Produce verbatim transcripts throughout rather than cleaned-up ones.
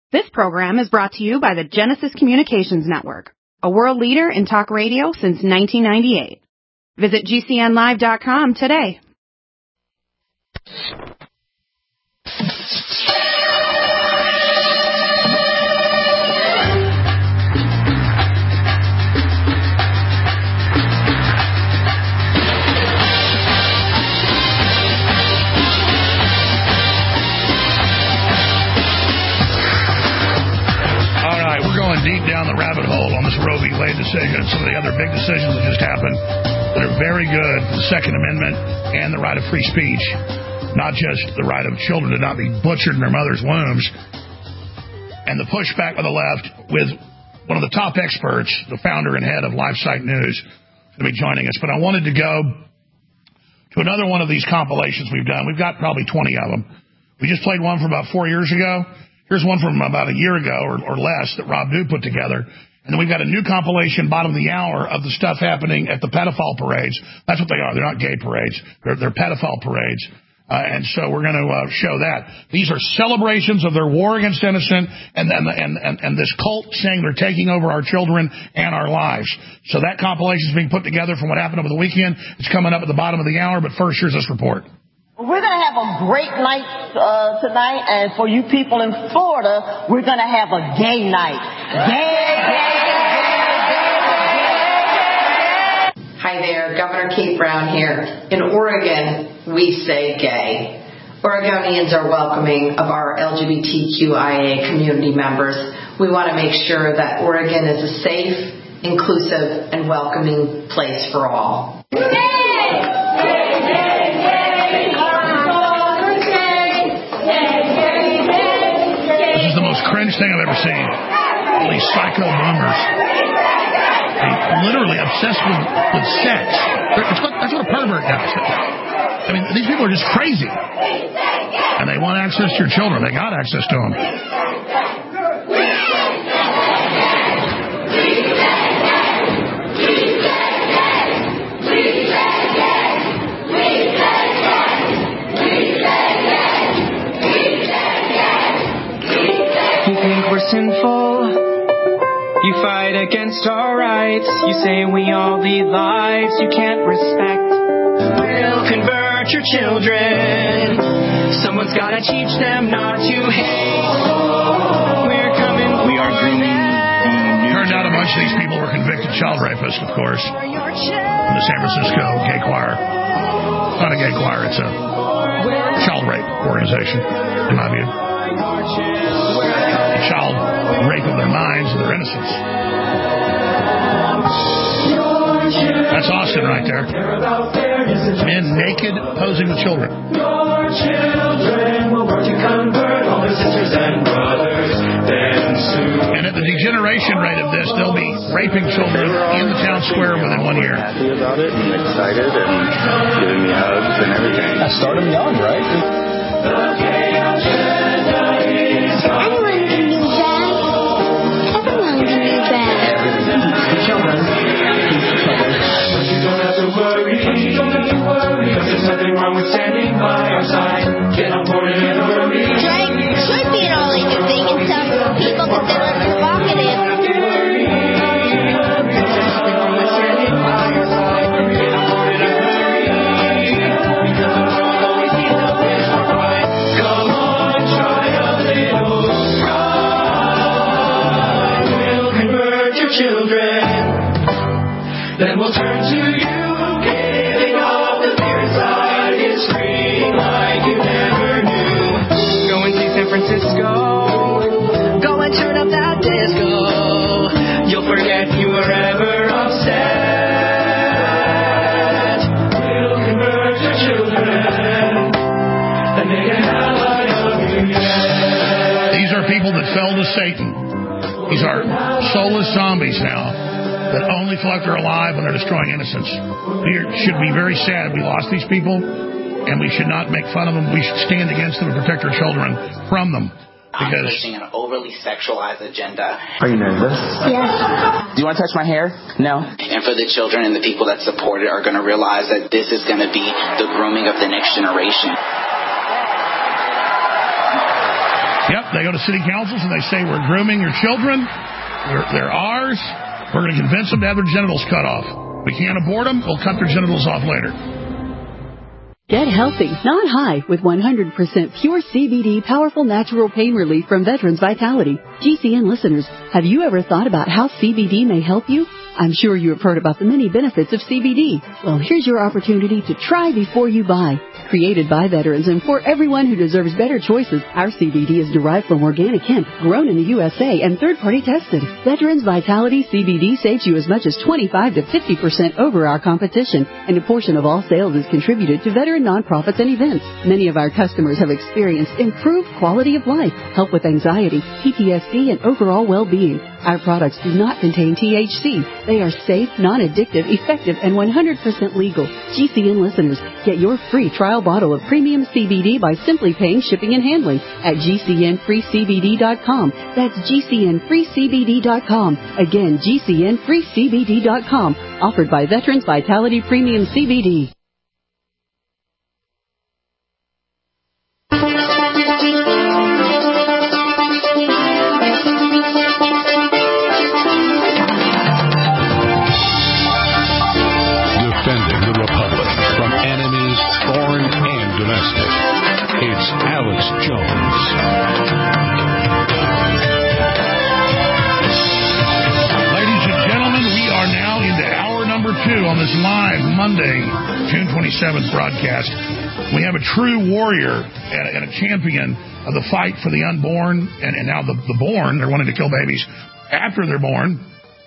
This program is brought to you by the Genesis Communications Network, a world leader in talk radio since nineteen ninety-eight. Visit G C N live dot com today. Deep down the rabbit hole on this Roe v. Wade decision and some of the other big decisions that just happened that are very good for the Second Amendment and the right of free speech, not just the right of children to not be butchered in their mother's wombs, and the pushback of the left with one of the top experts, the founder and head of LifeSite News, going to be joining us. But I wanted to go to another one of these compilations we've done. We've got probably twenty of them. We just played one from about four years ago. Here's one from about a year ago or, or less that Rob Dew put together. And then we've got a new compilation, bottom of the hour, of the stuff happening at the pedophile parades. That's what they are. They're not gay parades. They're, they're pedophile parades. Uh, and so we're going to uh, show that. These are celebrations of their war against innocent and, and, and, and, and this cult saying they're taking over our children and our lives. So that compilation is being put together from what happened over the weekend. It's coming up at the bottom of the hour. But first, here's this report. We're going to have a great night uh, tonight, and for you people in Florida, we're going to have a gay night. Gay, gay, gay, gay, gay. Hi there, Governor Kate Brown here. In Oregon, we say gay. Oregonians are welcoming of our L G B T Q I A community members. We want to make sure that Oregon is a safe, inclusive, and welcoming place for all. This is the most cringe thing I've ever seen. All these psycho boomers. They're literally obsessed with, with sex. That's what, that's what a pervert does. I mean, these people are just crazy. And they want access to your children. They got access to them. Sinful, you fight against our rights. You say we all lead lives you can't respect. We'll convert your children. Someone's gotta teach them not to hate. We're coming. We are grooming. Turned out a bunch of these people were convicted child rapists, of course, in the San Francisco gay choir. It's not a gay choir, it's a child rape organization, in my view. Child rape of their minds and their innocence. That's Austin right there. Men naked posing with children. Your children will work to convert all their sisters and brothers. And at the degeneration rate of this, they'll be raping children in the town square within one year. Happy about it and excited and giving me hugs and everything. I started young, right? Nothing wrong with standing by our side. Get on board and hurry. Drag should be an only new thing until people consider it provocative. Come on, try a little pride. We'll convert your children. Then we'll turn to you. Francisco, go and turn up that disco. You'll forget you were ever upset. We'll convert your children and make a hell of you yet. These are people that fell to Satan. These are soulless zombies now that only feel like they're alive when they're destroying innocence. We should be very sad we lost these people. And we should not make fun of them. We should stand against them and protect our children from them. Because I'm pushing an overly sexualized agenda. Are you nervous? Yes. Do you want to touch my hair? No. And for the children and the people that support it are going to realize that this is going to be the grooming of the next generation. Yep, they go to city councils and they say, we're grooming your children. They're, they're ours. We're going to convince them to have their genitals cut off. We can't abort them. We'll cut their genitals off later. Get healthy, not high, with one hundred percent pure C B D powerful natural pain relief from Veterans Vitality. G C N listeners, have you ever thought about how C B D may help you? I'm sure you have heard about the many benefits of C B D. Well, here's your opportunity to try before you buy. Created by veterans and for everyone who deserves better choices, our C B D is derived from organic hemp, grown in the U S A, and third-party tested. Veterans Vitality C B D saves you as much as twenty-five to fifty percent over our competition, and a portion of all sales is contributed to veteran nonprofits and events. Many of our customers have experienced improved quality of life, help with anxiety, P T S D, and overall well-being. Our products do not contain T H C. They are safe, non-addictive, effective, and one hundred percent legal. G C N listeners, get your free trial bottle of premium C B D by simply paying shipping and handling at G C N free C B D dot com. That's G C N free C B D dot com. Again, G C N free C B D dot com. Offered by Veterans Vitality Premium C B D. Defending the Republic from enemies, foreign and domestic. It's Alex Jones. Ladies and gentlemen, we are now into hour number two on this live Monday, June twenty-seventh broadcast. We have a true warrior and, and a champion of the fight for the unborn and, and now the, the born. They're wanting to kill babies after they're born.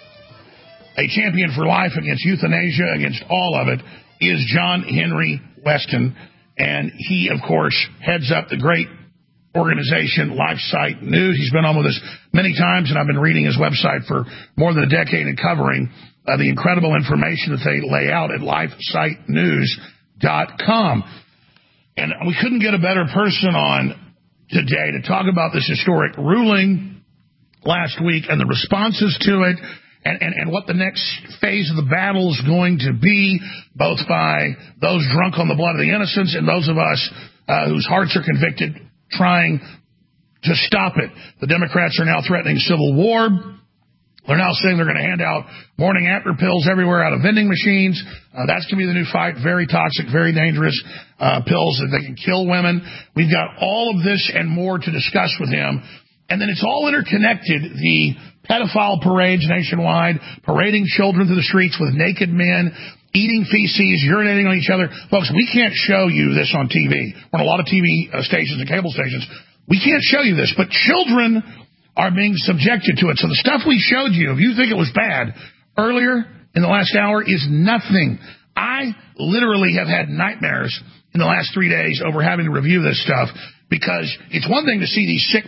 A champion for life against euthanasia, against all of it, is John Henry Weston. And he, of course, heads up the great organization LifeSite News. He's been on with us many times, and I've been reading his website for more than a decade and covering uh, the incredible information that they lay out at life site news dot com. And we couldn't get a better person on today to talk about this historic ruling last week and the responses to it. And, and, and what the next phase of the battle is going to be, both by those drunk on the blood of the innocents and those of us uh, whose hearts are convicted trying to stop it. The Democrats are now threatening civil war. They're now saying they're going to hand out morning after pills everywhere out of vending machines. Uh, that's going to be the new fight. Very toxic, very dangerous uh, pills that they can kill women. We've got all of this and more to discuss with him. And then it's all interconnected. The pedophile parades nationwide, parading children through the streets with naked men, eating feces, urinating on each other. Folks, we can't show you this on T V. We're on a lot of T V uh, stations and cable stations. We can't show you this, but children are being subjected to it. So the stuff we showed you, if you think it was bad, earlier in the last hour is nothing. I literally have had nightmares in the last three days over having to review this stuff, because it's one thing to see these sick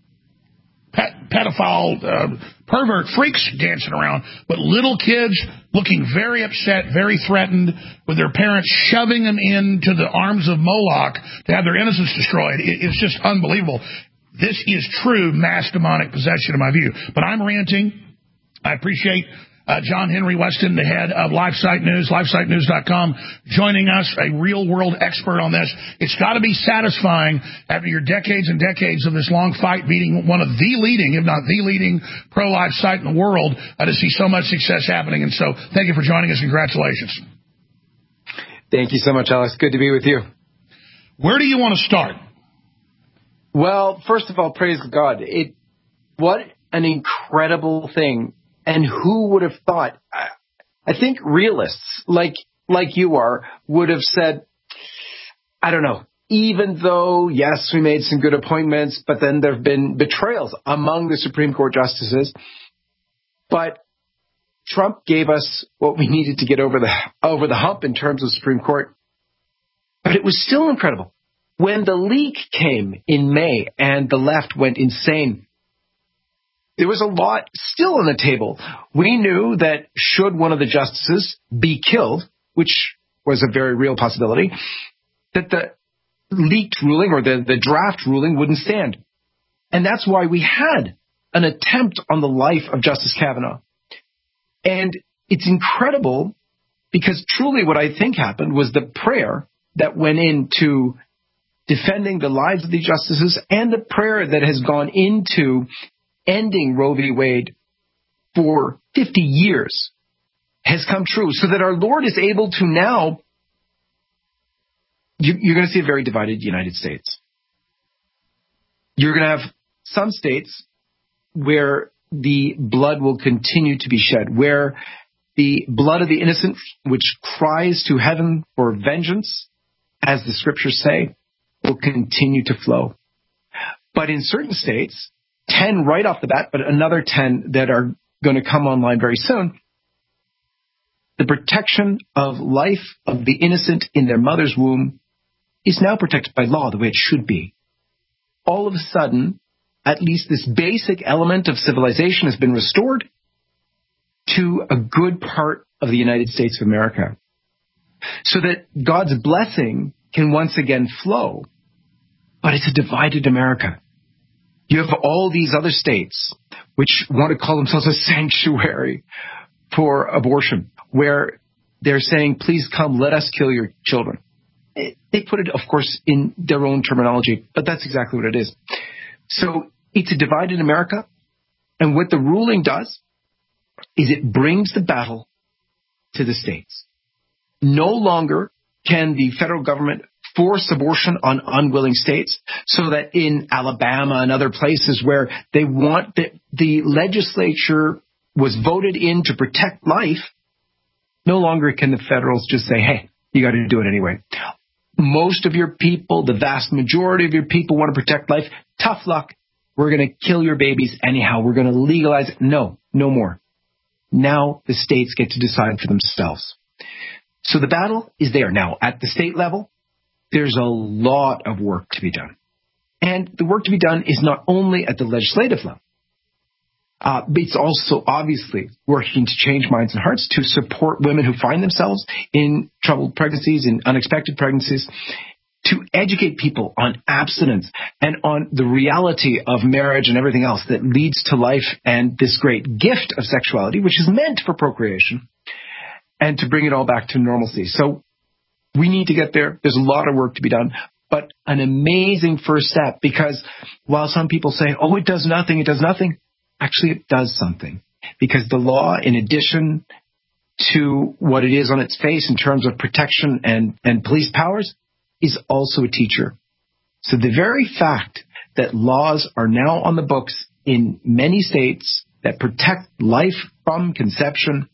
Pet, pedophile, uh, pervert freaks dancing around, but little kids looking very upset, very threatened, with their parents shoving them into the arms of Moloch to have their innocence destroyed. It, it's just unbelievable. This is true mass demonic possession, in my view. But I'm ranting. I appreciate uh, John Henry Weston, the head of LifeSite News, life site news dot com, joining us, a real-world expert on this. It's got to be satisfying after your decades and decades of this long fight, beating one of the leading, if not the leading, pro-life site in the world, uh, to see so much success happening. And so thank you for joining us. Congratulations. Thank you so much, Alex. Good to be with you. Where do you want to start? Well, first of all, praise God. It, what an incredible thing. And who would have thought? I think realists like like you are would have said, I don't know, even though, yes, we made some good appointments, but then there have been betrayals among the Supreme Court justices. But Trump gave us what we needed to get over the over the hump in terms of Supreme Court. But it was still incredible. When the leak came in May and the left went insane, there was a lot still on the table. We knew that should one of the justices be killed, which was a very real possibility, that the leaked ruling or the, the draft ruling wouldn't stand. And that's why we had an attempt on the life of Justice Kavanaugh. And it's incredible because truly what I think happened was the prayer that went into defending the lives of the justices and the prayer that has gone into ending Roe v. Wade for fifty years has come true, so that our Lord is able to now, you, you're going to see a very divided United States. You're going to have some states where the blood will continue to be shed, where the blood of the innocent, which cries to heaven for vengeance, as the scriptures say, will continue to flow. But in certain states, ten right off the bat, but another ten that are going to come online very soon, the protection of life of the innocent in their mother's womb is now protected by law the way it should be. All of a sudden, at least this basic element of civilization has been restored to a good part of the United States of America, so that God's blessing can once again flow. But it's a divided America. You have all these other states which want to call themselves a sanctuary for abortion, where they're saying, please come, let us kill your children. They put it, of course, in their own terminology, but that's exactly what it is. So it's a divided America, and what the ruling does is it brings the battle to the states. No longer can the federal government force abortion on unwilling states, so that in Alabama and other places where they want the, the legislature was voted in to protect life, no longer can the federals just say, hey, you got to do it anyway. Most of your people, the vast majority of your people want to protect life. Tough luck. We're going to kill your babies anyhow. We're going to legalize it. No, no more. Now the states get to decide for themselves. So the battle is there. Now, at the state level, there's a lot of work to be done. And the work to be done is not only at the legislative level. Uh, but it's also obviously working to change minds and hearts to support women who find themselves in troubled pregnancies, in unexpected pregnancies, to educate people on abstinence and on the reality of marriage and everything else that leads to life and this great gift of sexuality, which is meant for procreation, and to bring it all back to normalcy. So we need to get there. There's a lot of work to be done, but an amazing first step, because while some people say, oh, it does nothing, it does nothing, actually it does something, because the law, in addition to what it is on its face in terms of protection and, and police powers, is also a teacher. So the very fact that laws are now on the books in many states that protect life from conception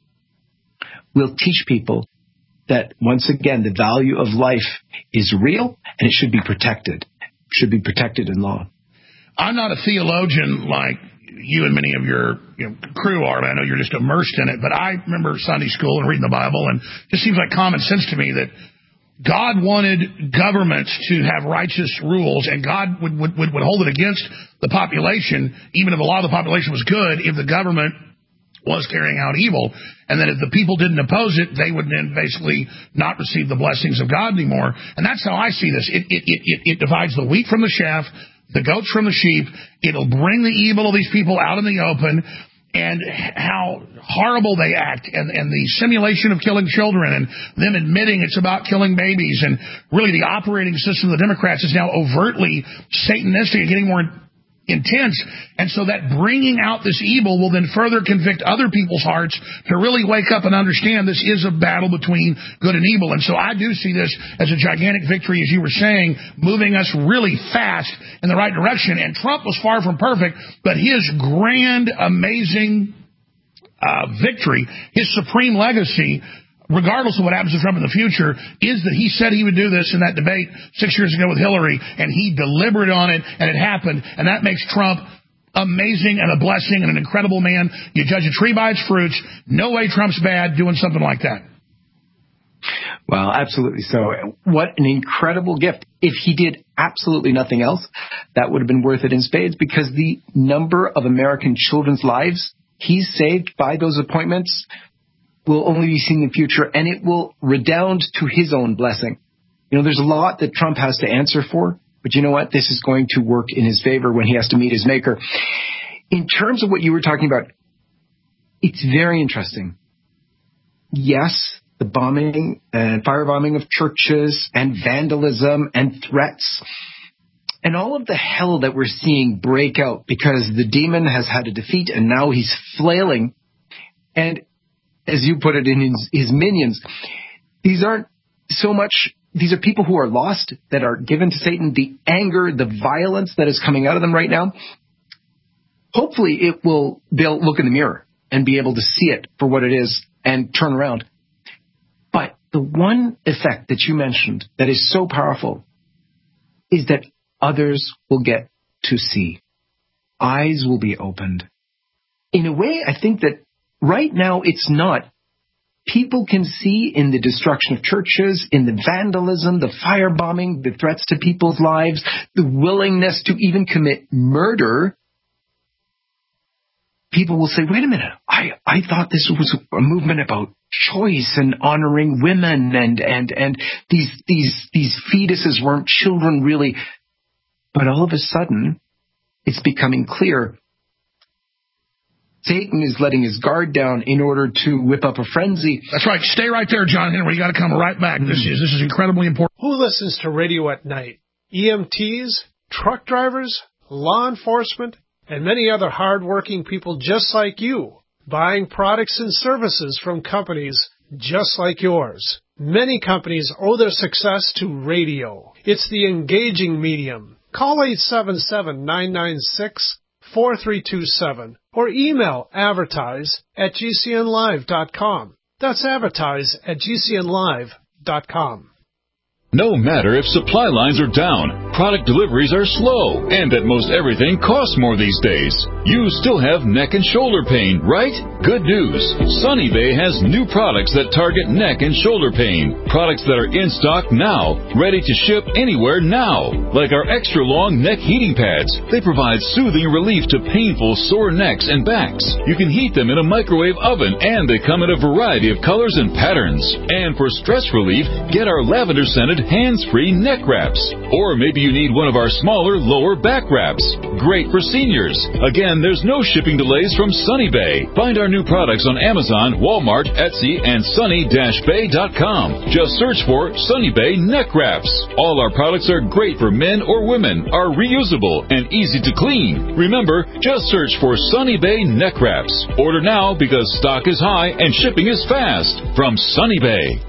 will teach people that, once again, the value of life is real and it should be protected. It should be protected in law. I'm not a theologian like you and many of your you know, crew are. I know you're just immersed in it, but I remember Sunday school and reading the Bible, and it just seems like common sense to me that God wanted governments to have righteous rules, and God would, would, would hold it against the population, even if a lot of the population was good, if the government was carrying out evil. And then if the people didn't oppose it, they would then basically not receive the blessings of God anymore. And that's how I see this. It, it, it, it, it divides the wheat from the chaff, the goats from the sheep. It'll bring the evil of these people out in the open, and how horrible they act, and, and the simulation of killing children, and them admitting it's about killing babies, and really the operating system of the Democrats is now overtly satanistic and getting more intense. And so that bringing out this evil will then further convict other people's hearts to really wake up and understand this is a battle between good and evil. And so I do see this as a gigantic victory, as you were saying, moving us really fast in the right direction. And Trump was far from perfect, but his grand, amazing uh, victory, his supreme legacy, regardless of what happens to Trump in the future, is that he said he would do this in that debate six years ago with Hillary, and he delivered on it, and it happened. And that makes Trump amazing and a blessing and an incredible man. You judge a tree by its fruits. No way Trump's bad doing something like that. Well, absolutely so. What an incredible gift. If he did absolutely nothing else, that would have been worth it in spades, because the number of American children's lives he's saved by those appointments will only be seen in the future, and it will redound to his own blessing. You know, there's a lot that Trump has to answer for, but you know what? This is going to work in his favor when he has to meet his maker. In terms of what you were talking about, it's very interesting. Yes, the bombing and firebombing of churches and vandalism and threats and all of the hell that we're seeing break out because the demon has had a defeat and now he's flailing. And as you put it in his, his minions, these aren't so much, these are people who are lost, that are given to Satan. The anger, the violence that is coming out of them right now, hopefully it will, they'll look in the mirror and be able to see it for what it is and turn around. But the one effect that you mentioned that is so powerful is that others will get to see. Eyes will be opened. In a way, I think that right now it's not. People can see in the destruction of churches, in the vandalism, the firebombing, the threats to people's lives, the willingness to even commit murder. People will say, wait a minute, I, I thought this was a movement about choice and honoring women and, and, and these, these, these fetuses weren't children really. But all of a sudden, it's becoming clear Satan is letting his guard down in order to whip up a frenzy. That's right. Stay right there, John Henry. You got to come right back. Mm-hmm. This is, this is incredibly important. Who listens to radio at night? E M Ts, truck drivers, law enforcement, and many other hard-working people just like you, buying products and services from companies just like yours. Many companies owe their success to radio. It's the engaging medium. Call eight seven seven, nine nine six, four three two seven or email advertise at g c n live dot com. That's advertise at g c n live dot com. No matter if supply lines are down, product deliveries are slow, and that most everything costs more these days, you still have neck and shoulder pain, right? Good news. Sunny Bay has new products that target neck and shoulder pain. Products that are in stock now, ready to ship anywhere now. Like our extra long neck heating pads. They provide soothing relief to painful sore necks and backs. You can heat them in a microwave oven, and they come in a variety of colors and patterns. And for stress relief, get our lavender scented hands-free neck wraps. Or maybe you need one of our smaller lower back wraps. Great for seniors. Again, there's no shipping delays from Sunny Bay. Find our new products on Amazon, Walmart, Etsy, and sunny dash bay dot com. Just search for Sunny Bay neck wraps. All our products are great for men or women, are reusable, and easy to clean. Remember, just search for Sunny Bay neck wraps. Order now because stock is high and shipping is fast. From Sunny Bay.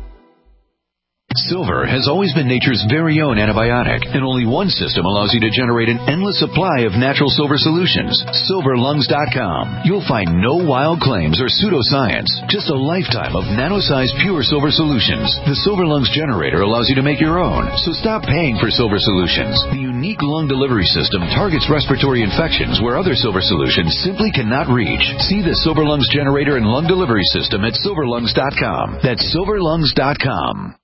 Silver has always been nature's very own antibiotic, and only one system allows you to generate an endless supply of natural silver solutions. silver lungs dot com. You'll find no wild claims or pseudoscience, just a lifetime of nano-sized pure silver solutions. The Silver Lungs generator allows you to make your own, so stop paying for silver solutions. The unique lung delivery system targets respiratory infections where other silver solutions simply cannot reach. See the Silver Lungs generator and lung delivery system at silver lungs dot com. That's silver lungs dot com.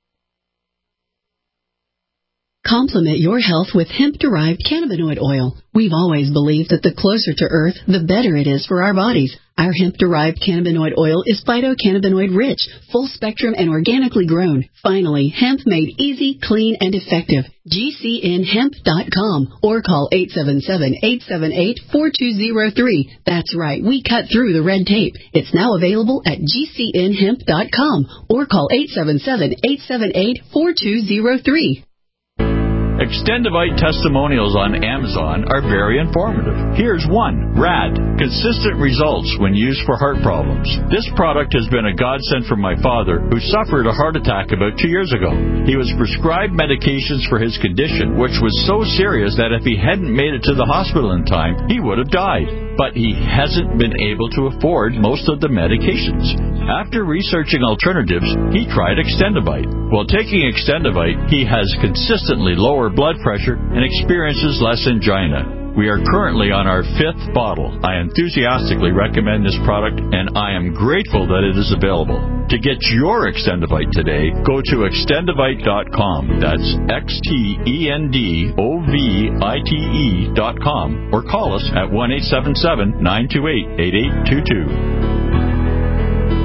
Complement your health with hemp-derived cannabinoid oil. We've always believed that the closer to Earth, the better it is for our bodies. Our hemp-derived cannabinoid oil is phytocannabinoid-rich, full-spectrum, and organically grown. Finally, hemp made easy, clean, and effective. G C N hemp dot com or call eight seven seven, eight seven eight, four two zero three. That's right, we cut through the red tape. It's now available at G C N hemp dot com or call eight seven seven, eight seven eight, four two zero three. Extendivite testimonials on Amazon are very informative. Here's one. Rad. Consistent results when used for heart problems. This product has been a godsend for my father, who suffered a heart attack about two years ago. He was prescribed medications for his condition, which was so serious that if he hadn't made it to the hospital in time, he would have died. But he hasn't been able to afford most of the medications. After researching alternatives, he tried Extendivite. While taking Extendivite, he has consistently lower blood pressure and experiences less angina. We are currently on our fifth bottle. I enthusiastically recommend this product, and I am grateful that it is available. To get your Extendivite today, go to extendivite dot com. That's X T E N D O V I T E dot com, or call us at one eight seven seven, nine two eight, eight eight two two.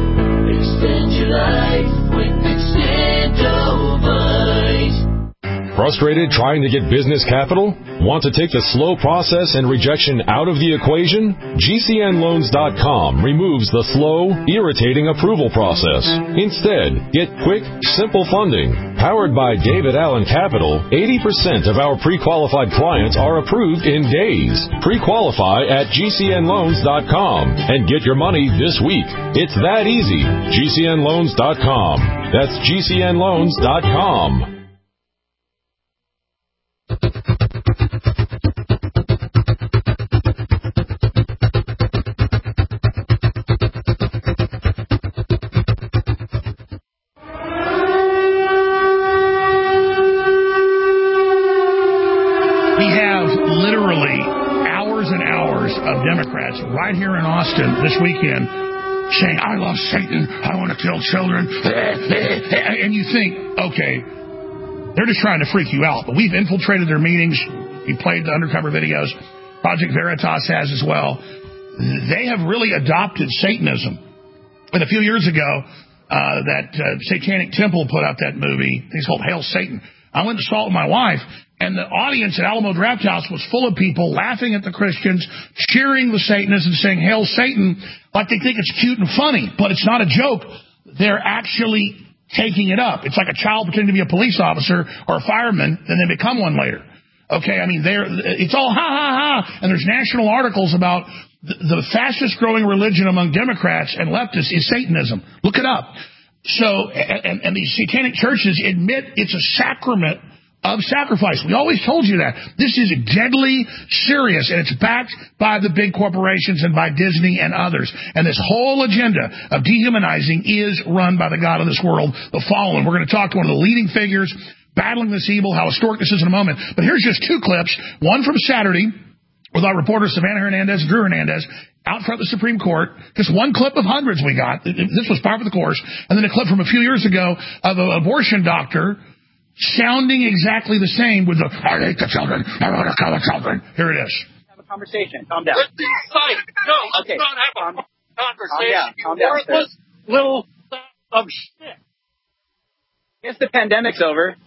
Extend your life with Extendivite. Frustrated trying to get business capital? Want to take the slow process and rejection out of the equation? G C N loans dot com removes the slow, irritating approval process. Instead, get quick, simple funding. Powered by David Allen Capital, eighty percent of our pre-qualified clients are approved in days. Pre-qualify at G C N loans dot com and get your money this week. It's that easy. G C N loans dot com. That's G C N loans dot com. Of Democrats right here in Austin this weekend saying, I love Satan, I want to kill children. And you think, okay, they're just trying to freak you out. But we've infiltrated their meetings. We played the undercover videos. Project Veritas has as well. They have really adopted Satanism. And a few years ago, uh, that uh, Satanic Temple put out that movie. It's called Hail Satan. I went and saw it with my wife. And the audience at Alamo Drafthouse was full of people laughing at the Christians, cheering the Satanists and saying, Hail Satan, like they think it's cute and funny. But it's not a joke. They're actually taking it up. It's like a child pretending to be a police officer or a fireman, and they become one later. Okay, I mean, they're, it's all ha, ha, ha. And there's national articles about the, the fastest growing religion among Democrats and leftists is Satanism. Look it up. So, and, and these satanic churches admit it's a sacrament of sacrifice. We always told you that. This is deadly serious, and it's backed by the big corporations and by Disney and others. And this whole agenda of dehumanizing is run by the God of this world, the fallen. We're going to talk to one of the leading figures battling this evil, how historic this is in a moment. But here's just two clips, one from Saturday with our reporters Savannah Hernandez and Drew Hernandez out front of the Supreme Court. Just one clip of hundreds we got. This was par for the course. And then a clip from a few years ago of an abortion doctor sounding exactly the same with the, I hate the children, I want to kill the children. Here it is. Have a conversation. Calm down. No, okay. not have a conversation. Calm down. Calm down, worthless little son of shit. Guess the pandemic's over.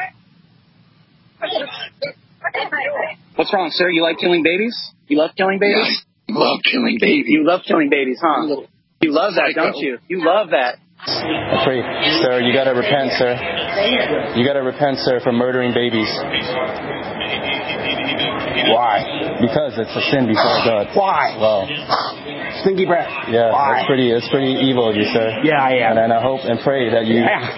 What's wrong, sir? You like killing babies? You love killing babies? I love killing babies. You love killing babies, huh? You love that, don't you? You love that. I pray, sir, you gotta repent, sir. You gotta repent, sir, for murdering babies. Why? Because it's a sin before God. Why? Well, stinky breath. Yeah, Why? it's pretty, it's pretty evil of you, sir. Yeah, I am. And, and I hope and pray that you. Yeah.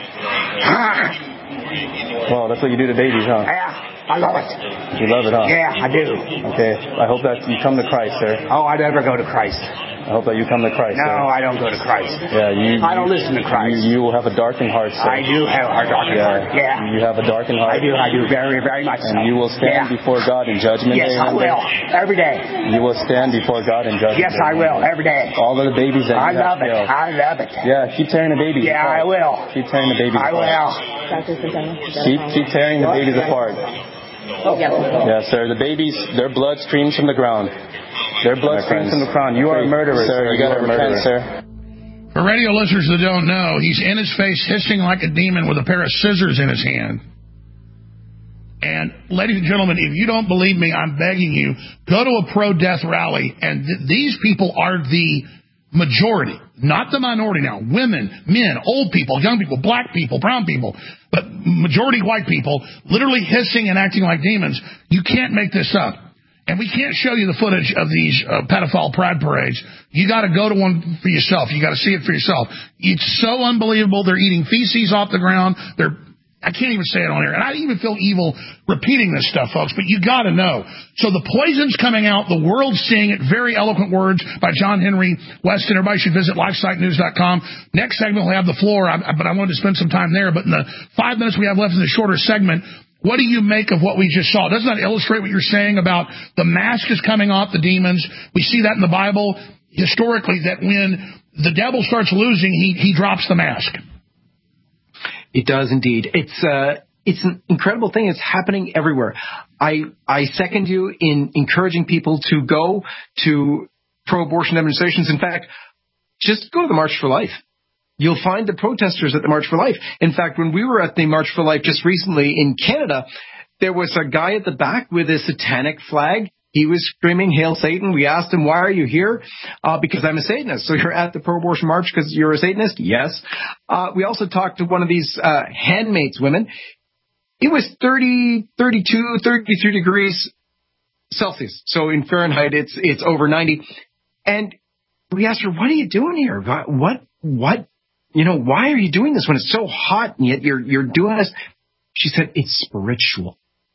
Well, that's what you do to babies, huh? Yeah. I love it. You love it, huh? Yeah, I do. Okay. I hope that you come to Christ, sir. Oh, I never go to Christ. I hope that you come to Christ, No, sir. I don't go to Christ. Yeah, you. I don't listen to Christ. You, you will have a darkened heart, sir. I do have a darkened yeah. heart. Yeah. You have a darkened heart. I do. I do very, very much And so. you will stand yeah. before God in judgment yes, day. Yes, I will. Every day. You will stand before God in judgment yes, day. Yes, I will. Every day. All of the babies that I you love have it. killed. I love it. Yeah, keep tearing the babies yeah, apart. I will. Keep tearing the babies I apart. will. Keep, keep tearing the babies apart. Oh, yeah. yeah, sir. The babies, their blood streams from the ground. Their blood streams from the ground. You are a murderer, sir. You, you got to repent, sir. For radio listeners that don't know, he's in his face hissing like a demon with a pair of scissors in his hand. And, ladies and gentlemen, if you don't believe me, I'm begging you, go to a pro-death rally. And th- these people are the majority, not the minority now. Women, men, old people, young people, black people, brown people, but majority white people, literally hissing and acting like demons. You can't make this up. And we can't show you the footage of these uh, pedophile pride parades. You got to go to one for yourself. You got to see it for yourself. It's so unbelievable. They're eating feces off the ground. They're I can't even say it on air. And I even feel evil repeating this stuff, folks, but you got to know. So the poison's coming out. The world's seeing it. Very eloquent words by John Henry Weston. Everybody should visit lifesite news dot com. Next segment, we'll have the floor, but I wanted to spend some time there. But in the five minutes we have left in the shorter segment, what do you make of what we just saw? Doesn't that illustrate what you're saying about the mask is coming off the demons? We see that in the Bible historically, that when the devil starts losing, he, he drops the mask. It does indeed. It's uh, it's an incredible thing. It's happening everywhere. I I second you in encouraging people to go to pro-abortion demonstrations. In fact, just go to the March for Life. you'll find the protesters at the March for Life. In fact, when we were at the March for Life just recently in Canada, there was a guy at the back with a satanic flag. He was screaming, "Hail Satan." We asked him, "Why are you here?" Uh, because I'm a Satanist. So you're at the pro-abortion march because you're a Satanist? Yes. Uh, we also talked to one of these uh, handmaids women. It was thirty, thirty-two, thirty-three degrees Celsius. So in Fahrenheit, it's it's over ninety. And we asked her, "What are you doing here? What, what, you know, why are you doing this when it's so hot and yet you're you're doing this?" She said, "It's spiritual."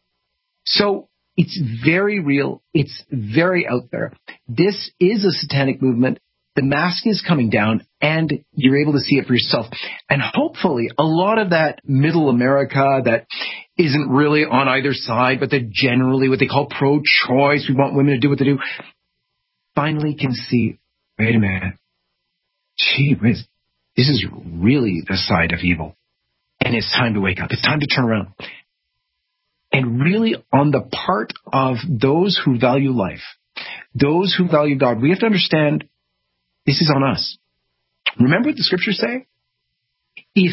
So it's very real. It's very out there. This is a satanic movement. The mask is coming down, and you're able to see it for yourself. And hopefully a lot of that middle America that isn't really on either side, but they're generally what they call pro-choice, we want women to do what they do, finally can see, wait a minute, gee whiz, this is really the side of evil. And it's time to wake up. It's time to turn around. And really, on the part of those who value life, those who value God, we have to understand this is on us. Remember what the scriptures say? If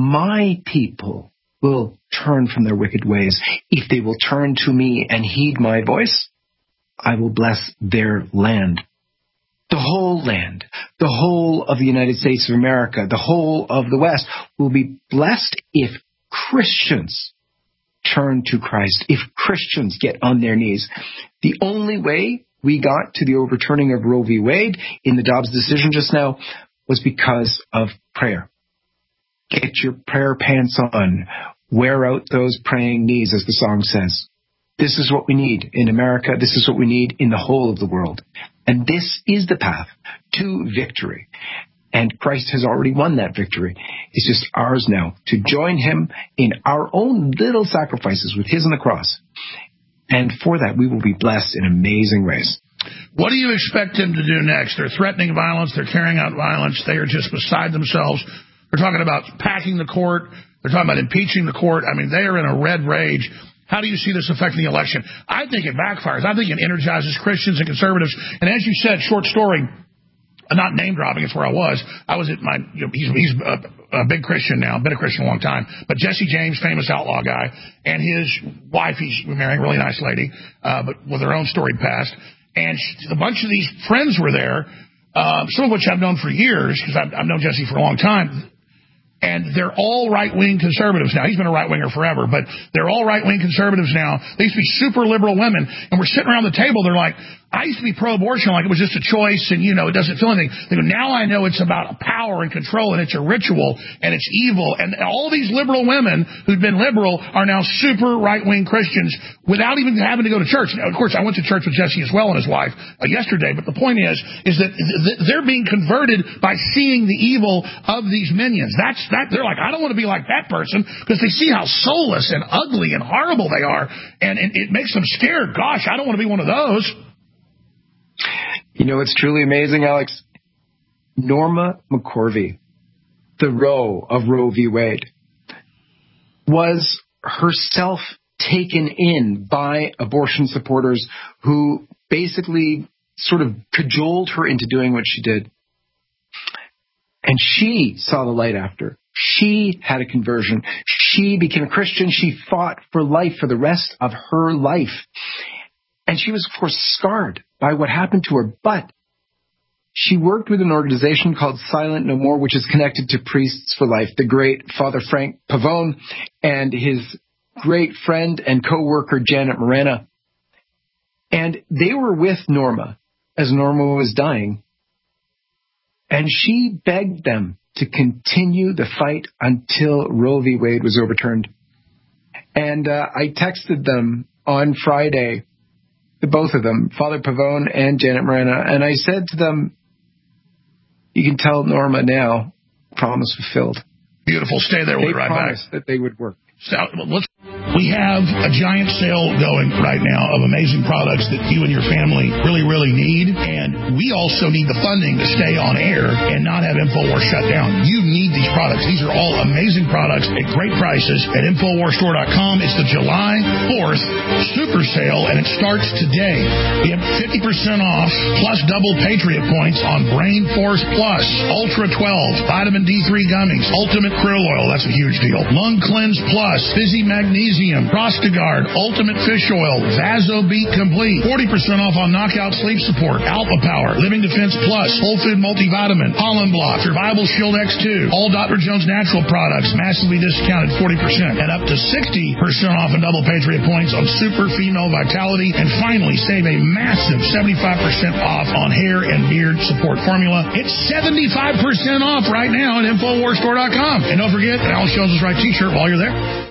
my people will turn from their wicked ways, if they will turn to me and heed my voice, I will bless their land. The whole land, the whole of the United States of America, the whole of the West will be blessed if Christians turn to Christ, if Christians get on their knees. The only way we got to the overturning of Roe v. Wade in the Dobbs decision just now was because of prayer. Get your prayer pants on. Wear out those praying knees, as the song says. This is what we need in America. This is what we need in the whole of the world. And this is the path to victory. And Christ has already won that victory. It's just ours now to join him in our own little sacrifices with his on the cross. And for that, we will be blessed in amazing ways. What do you expect him to do next? They're threatening violence. They're carrying out violence. They are just beside themselves. They're talking about packing the court. They're talking about impeaching the court. I mean, they are in a red rage. How do you see this affecting the election? I think it backfires. I think it energizes Christians and conservatives. And as you said, short story, not name dropping, it's where I was. I was at my, you know, he's, he's a, a big Christian now, been a Christian a long time. But Jesse James, famous outlaw guy, and his wife, he's marrying a really nice lady, uh, but with her own storied past. And she, a bunch of these friends were there, uh, some of which I've known for years, because I've, I've known Jesse for a long time. And they're all right-wing conservatives now. He's been a right-winger forever, but they're all right-wing conservatives now. They used to be super liberal women, and we're sitting around the table. They're like, I used to be pro-abortion, like it was just a choice, and, you know, it doesn't feel anything. They go, now I know it's about power and control, and it's a ritual, and it's evil. And all these liberal women who'd been liberal are now super right-wing Christians without even having to go to church. Now, of course, I went to church with Jesse as well and his wife uh, yesterday, but the point is, is that th- they're being converted by seeing the evil of these minions. That's that. They're like, I don't want to be like that person, because they see how soulless and ugly and horrible they are, and, and it makes them scared. Gosh, I don't want to be one of those. You know, it's truly amazing, Alex. Norma McCorvey, the Roe of Roe v. Wade, was herself taken in by abortion supporters who basically sort of cajoled her into doing what she did. And she saw the light after. She had a conversion. She became a Christian. She fought for life for the rest of her life. And she was, of course, scarred by what happened to her. But she worked with an organization called Silent No More, which is connected to Priests for Life, the great Father Frank Pavone and his great friend and co-worker Janet Morena. And they were with Norma as Norma was dying. And she begged them to continue the fight until Roe v. Wade was overturned. And uh, I texted them on Friday, the both of them, Father Pavone and Janet Morena, and I said to them, you can tell Norma now, promise fulfilled. Beautiful. Stay there. We'll be right back. They promised that they would work. So, let's We have a giant sale going right now of amazing products that you and your family really, really need. And we also need the funding to stay on air and not have InfoWars shut down. You need these products. These are all amazing products at great prices at Infowars Store dot com. It's the July fourth super sale, and it starts today. We have fifty percent off plus double Patriot points on Brain Force Plus, Ultra twelve, Vitamin D three gummies, Ultimate Krill Oil, that's a huge deal, Lung Cleanse Plus, Fizzy Magnesium, Prostagard, Ultimate Fish Oil, VasoBeat Complete, forty percent off on Knockout Sleep Support, Alpha Power, Living Defense Plus, Whole Food Multivitamin, Pollen Block, Survival Shield X two, all Doctor Jones natural products, massively discounted forty percent, and up to sixty percent off and double Patriot points on Super Female Vitality, and finally save a massive seventy-five percent off on hair and beard support formula. It's seventy-five percent off right now at Infowars Store dot com. And don't forget an Alex Jones is Right t-shirt while you're there.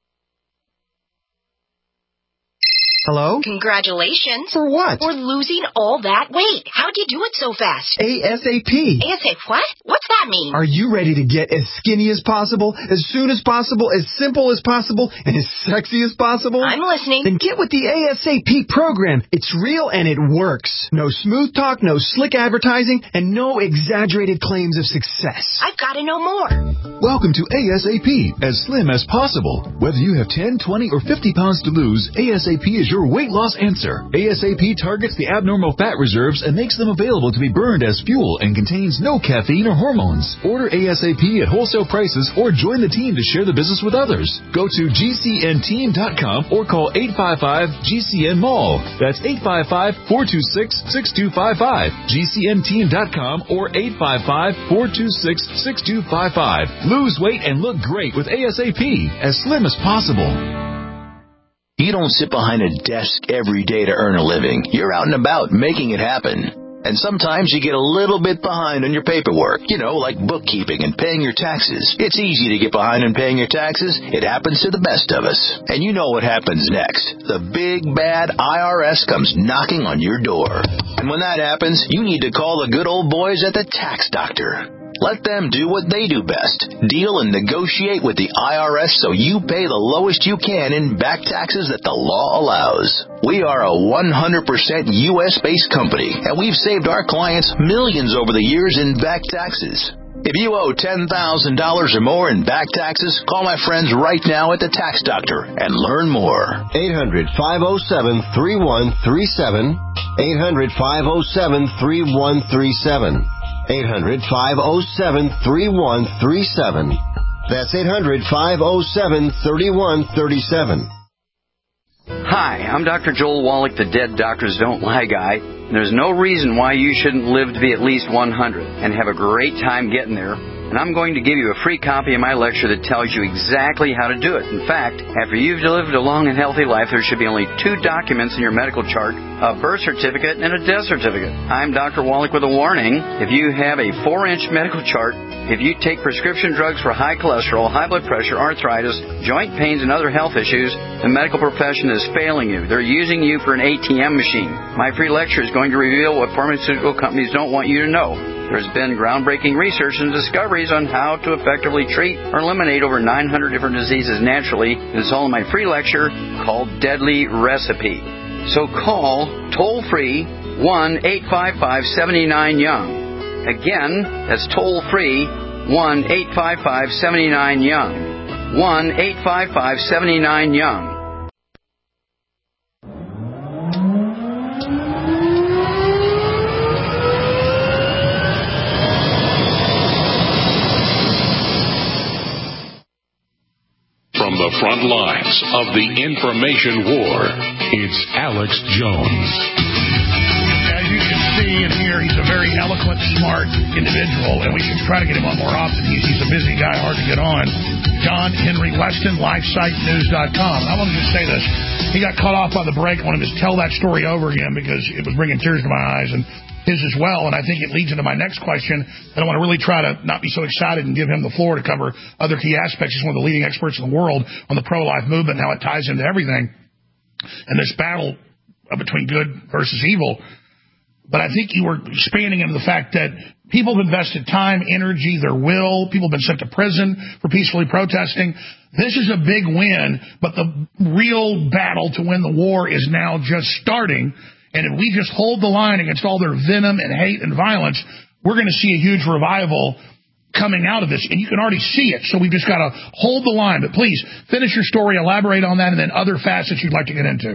Hello? Congratulations. For what? For losing all that weight. How'd you do it so fast? ASAP. ASAP what? What's that mean? Are you ready to get as skinny as possible, as soon as possible, as simple as possible, and as sexy as possible? I'm listening. Then get with the ASAP program. It's real and it works. No smooth talk, no slick advertising, and no exaggerated claims of success. I've got to know more. Welcome to ASAP, as slim as possible. Whether you have ten, twenty, or fifty pounds to lose, ASAP is your weight loss answer. ASAP targets the abnormal fat reserves and makes them available to be burned as fuel and contains no caffeine or hormones. Order ASAP at wholesale prices or join the team to share the business with others. Go to G C N team dot com or call eight five five G C N Mall. That's eight five five, four two six, six two five five. G C N team dot com or eight five five, four two six, six two five five. Lose weight and look great with ASAP, as slim as possible. You don't sit behind a desk every day to earn a living. You're out and about making it happen. And sometimes you get a little bit behind on your paperwork, you know, like bookkeeping and paying your taxes. It's easy to get behind on paying your taxes. It happens to the best of us. And you know what happens next. The big, bad I R S comes knocking on your door. And when that happens, you need to call the good old boys at the Tax Doctor. Let them do what they do best. Deal and negotiate with the I R S so you pay the lowest you can in back taxes that the law allows. We are a one hundred percent U S-based company, and we've saved our clients millions over the years in back taxes. If you owe ten thousand dollars or more in back taxes, call my friends right now at the Tax Doctor and learn more. eight hundred, five oh seven, three one three seven. eight hundred, five oh seven, three one three seven. eight hundred, five oh seven, three one three seven. That's eight hundred, five oh seven, three one three seven. Hi, I'm Doctor Joel Wallach, the Dead Doctors Don't Lie guy. And there's no reason why you shouldn't live to be at least one hundred and have a great time getting there. And I'm going to give you a free copy of my lecture that tells you exactly how to do it. In fact, after you've lived a long and healthy life, there should be only two documents in your medical chart, a birth certificate and a death certificate. I'm Doctor Wallach with a warning. If you have a four-inch medical chart, if you take prescription drugs for high cholesterol, high blood pressure, arthritis, joint pains, and other health issues, the medical profession is failing you. They're using you for an A T M machine. My free lecture is going to reveal what pharmaceutical companies don't want you to know. There's been groundbreaking research and discoveries on how to effectively treat or eliminate over nine hundred different diseases naturally. It's all in my free lecture called Deadly Recipe. So call toll-free one eight five five, seven nine young. Again, that's toll-free one eight five five, seven nine young. one eight five five, seven nine young. From the front lines of the information war, it's Alex Jones. As you can see and hear, he's a very eloquent, smart individual, and we should try to get him on more often. He's, he's a busy guy, hard to get on. John Henry Weston, life site news dot com. I want to just say this. He got cut off by the break. I wanted to tell that story over again because it was bringing tears to my eyes, and his as well, and I think it leads into my next question. And I want to really try to not be so excited and give him the floor to cover other key aspects. He's one of the leading experts in the world on the pro-life movement and how it ties into everything and this battle between good versus evil. But I think you were expanding into the fact that People have invested time, energy, their will. People have been sent to prison for peacefully protesting. This is a big win, but the real battle to win the war is now just starting. And if we just hold the line against all their venom and hate and violence, we're going to see a huge revival coming out of this. And you can already see it, so we've just got to hold the line. But please, finish your story, elaborate on that, and then other facets you'd like to get into.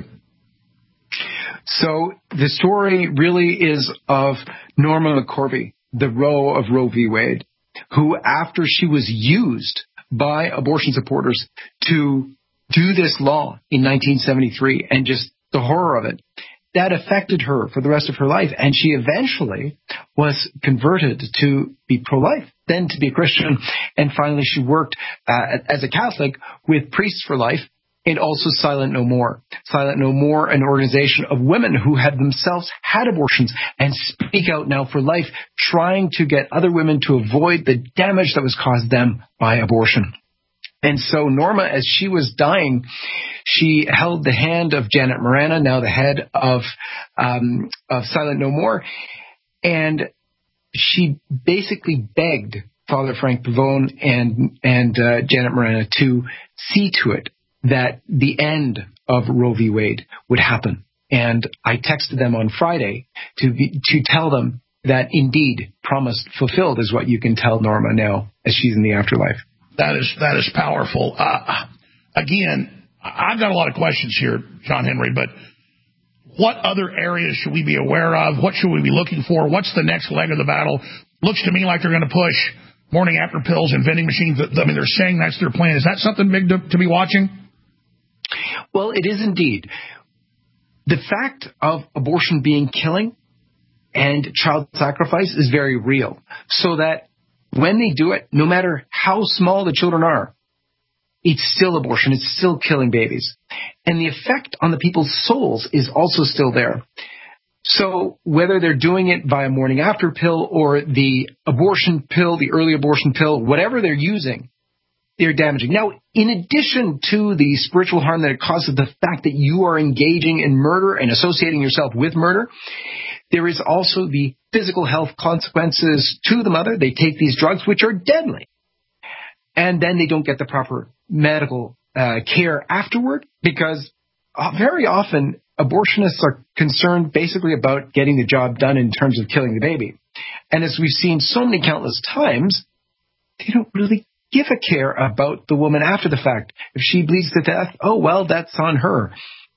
So the story really is of Norma McCorvey, the Roe of Roe v. Wade, who, after she was used by abortion supporters to do this law in nineteen seventy-three, and just the horror of it, that affected her for the rest of her life. And she eventually was converted to be pro-life, then to be a Christian, and finally she worked uh, as a Catholic with Priests for Life, and also Silent No More. Silent No More, an organization of women who had themselves had abortions and speak out now for life, trying to get other women to avoid the damage that was caused them by abortion. And so Norma, as she was dying, she held the hand of Janet Morana, now the head of, um, of Silent No More, and she basically begged Father Frank Pavone and, and uh, Janet Morana to see to it that the end of Roe v. Wade would happen. And I texted them on Friday to be, to tell them that indeed promised fulfilled is what you can tell Norma now as she's in the afterlife. That is that is powerful. Uh, again, I've got a lot of questions here, John Henry, but what other areas should we be aware of? What should we be looking for? What's the next leg of the battle? Looks to me like they're going to push morning after pills and vending machines. I mean, they're saying that's their plan. Is that something big to, to be watching? Well, it is indeed. The fact of abortion being killing and child sacrifice is very real. So that when they do it, no matter how small the children are, it's still abortion. It's still killing babies. And the effect on the people's souls is also still there. So whether they're doing it via morning after pill or the abortion pill, the early abortion pill, whatever they're using, they're damaging. Now, in addition to the spiritual harm that it causes, the fact that you are engaging in murder and associating yourself with murder, there is also the physical health consequences to the mother. They take these drugs, which are deadly, and then they don't get the proper medical uh, care afterward, because uh, very often abortionists are concerned basically about getting the job done in terms of killing the baby. And as we've seen so many countless times, they don't really give a care about the woman after the fact. If she bleeds to death, oh, well, that's on her.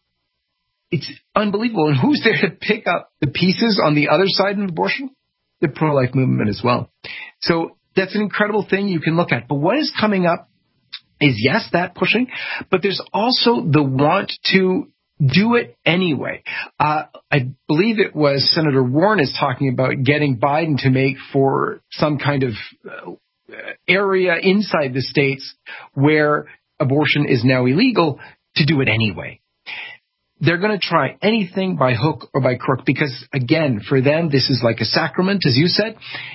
It's unbelievable. And who's there to pick up the pieces on the other side of abortion? The pro-life movement as well. So that's an incredible thing you can look at. But what is coming up is, yes, that pushing, but there's also the want to do it anyway. Uh, I believe it was Senator Warren is talking about getting Biden to make for some kind of uh, area inside the states where abortion is now illegal to do it anyway. They're going to try anything by hook or by crook because, again, for them, this is like a sacrament, as you said,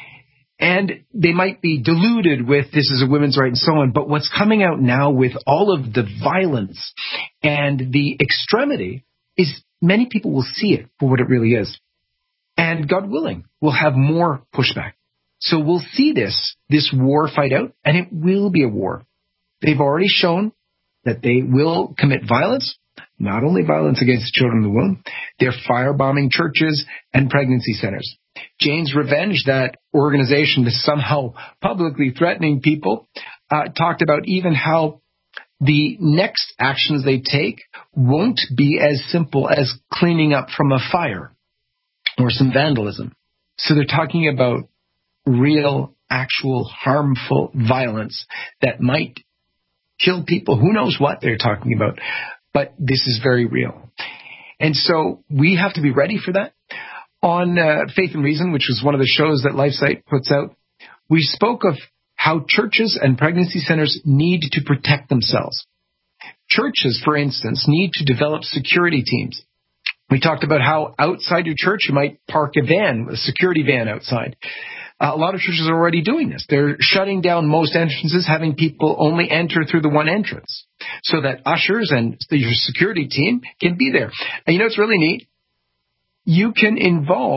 and they might be deluded with this is a women's right and so on. But what's coming out now with all of the violence and the extremity is many people will see it for what it really is. And God willing, we'll have more pushback. So we'll see this, this war fight out, and it will be a war. They've already shown that they will commit violence, not only violence against children in the womb, they're firebombing churches and pregnancy centers. Jane's Revenge, that organization that's somehow publicly threatening people, uh, talked about even how the next actions they take won't be as simple as cleaning up from a fire or some vandalism. So they're talking about real, actual, harmful violence that might kill people. Who knows what they're talking about, but this is very real. And so we have to be ready for that. On uh, Faith and Reason, which is one of the shows that LifeSite puts out, we spoke of how churches and pregnancy centers need to protect themselves. Churches, for instance, need to develop security teams. We talked about how outside your church you might park a van, a security van outside. Uh, a lot of churches are already doing this. They're shutting down most entrances, having people only enter through the one entrance so that ushers and your security team can be there. And you know what's really neat? You can involve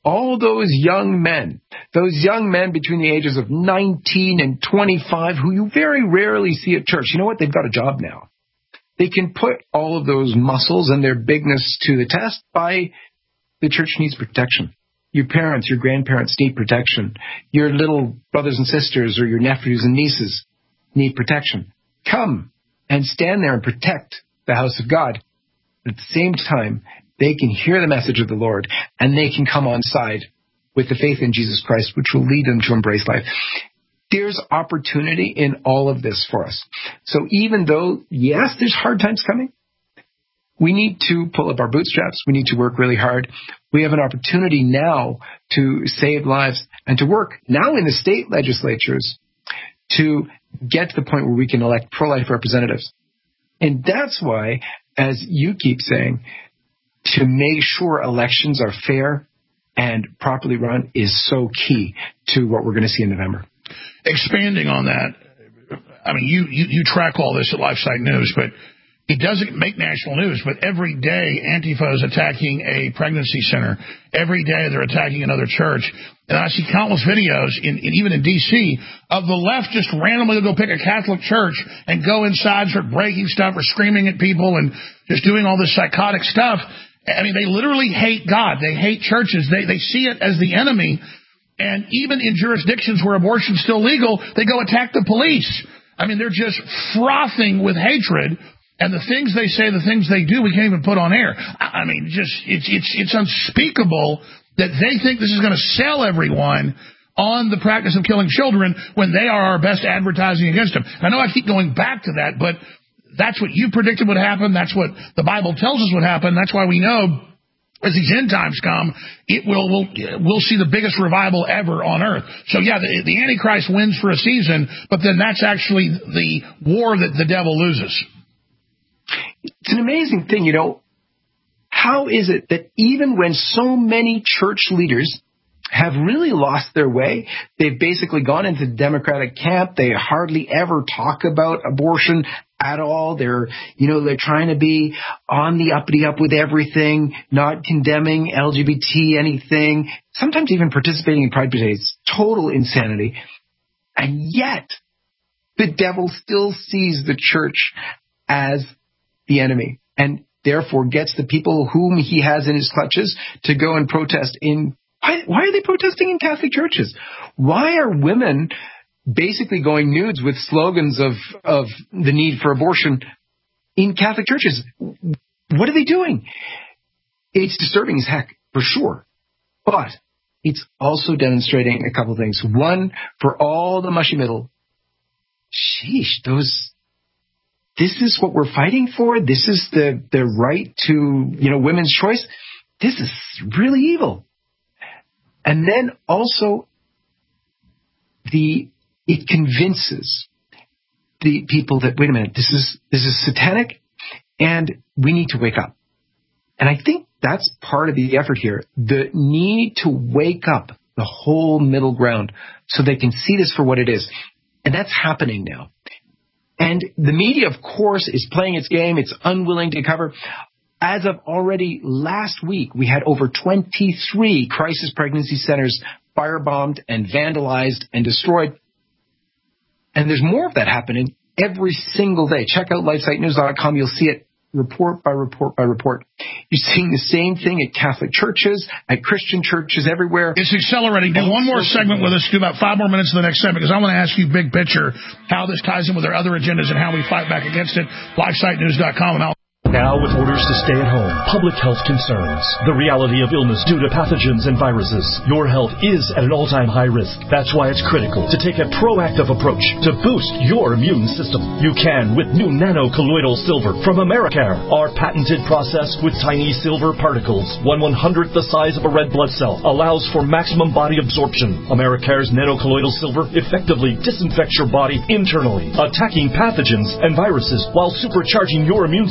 all those young men, those young men between the ages of nineteen and twenty-five who you very rarely see at church, you know what? They've got a job now. They can put all of those muscles and their bigness to the test by the church needs protection. Your parents, your grandparents need protection. Your little brothers and sisters or your nephews and nieces need protection. Come and stand there and protect the house of God. At the same time, they can hear the message of the Lord and they can come on side with the faith in Jesus Christ, which will lead them to embrace life. There's opportunity in all of this for us. So even though, yes, there's hard times coming, we need to pull up our bootstraps. We need to work really hard. We have an opportunity now to save lives and to work now in the state legislatures to get to the point where we can elect pro-life representatives. And that's why, as you keep saying, to make sure elections are fair and properly run is so key to what we're going to see in November. Expanding on that, I mean, you, you, you track all this at LifeSite News, but it doesn't make national news, but every day Antifa is attacking a pregnancy center. Every day they're attacking another church. And I see countless videos, in, in even in D C, of the left just randomly go pick a Catholic church and go inside, start breaking stuff or screaming at people and just doing all this psychotic stuff. I mean, they literally hate God. They hate churches. They, they see it as the enemy. And even in jurisdictions where abortion's still legal, they go attack the police. I mean, they're just frothing with hatred. And the things they say, the things they do, we can't even put on air. I mean, just it's it's it's unspeakable that they think this is going to sell everyone on the practice of killing children when they are our best advertising against them. I know I keep going back to that, but that's what you predicted would happen. That's what the Bible tells us would happen. That's why we know as these end times come, it will we'll, we'll see the biggest revival ever on earth. So, yeah, the, the Antichrist wins for a season, but then that's actually the war that the devil loses. It's an amazing thing, you know. How is it that even when so many church leaders have really lost their way, they've basically gone into the Democratic camp, they hardly ever talk about abortion at all. They're, you know, they're trying to be on the uppity up with everything, not condemning L G B T anything, sometimes even participating in Pride parades. Total insanity. And yet, the devil still sees the church as the enemy and therefore gets the people whom he has in his clutches to go and protest in. Why, why are they protesting in Catholic churches? Why are women basically going nudes with slogans of, of the need for abortion in Catholic churches? What are they doing? It's disturbing as heck, for sure. But it's also demonstrating a couple of things. One, for all the mushy middle, sheesh, those... This is what we're fighting for. This is the, the right to, you know, women's choice. This is really evil. And then also the, it convinces the people that, wait a minute, this is, this is satanic and we need to wake up. And I think that's part of the effort here. The need to wake up the whole middle ground so they can see this for what it is. And that's happening now. And the media, of course, is playing its game. It's unwilling to cover. As of already last week, we had over twenty-three crisis pregnancy centers firebombed and vandalized and destroyed. And there's more of that happening every single day. Check out lifesite news dot com. You'll see it report by report by report. You're seeing the same thing at Catholic churches, at Christian churches everywhere. It's accelerating. Do one more segment with us. Do about five more minutes in the next segment because I want to ask you big picture how this ties in with our other agendas and how we fight back against it. lifesite news dot com and I'll Now, with orders to stay at home, public health concerns, the reality of illness due to pathogens and viruses, your health is at an all-time high risk. That's why it's critical to take a proactive approach to boost your immune system. You can with new nano-colloidal silver from Americare. Our patented process with tiny silver particles, one one-hundredth the size of a red blood cell, allows for maximum body absorption. Americare's nano-colloidal silver effectively disinfects your body internally, attacking pathogens and viruses while supercharging your immune system.